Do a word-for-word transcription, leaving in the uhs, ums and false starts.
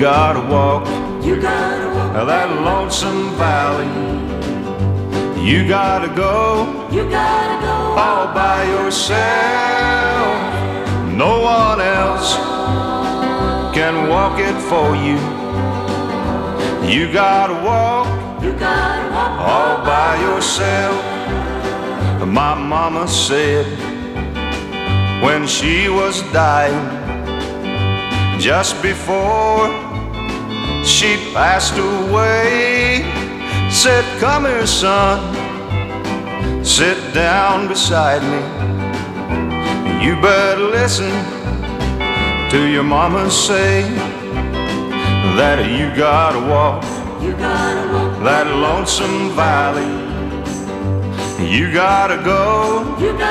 gotta walk You gotta walk that lonesome valley. You gotta go You gotta go all by yourself. No one else can walk it for you. You gotta walk You gotta walk all by yourself. My mama said when she was dying, just before she passed away, said, "Come here, son, sit down beside me. You better listen to your mama say that you gotta walk You gotta walk that lonesome valley. You gotta go You gotta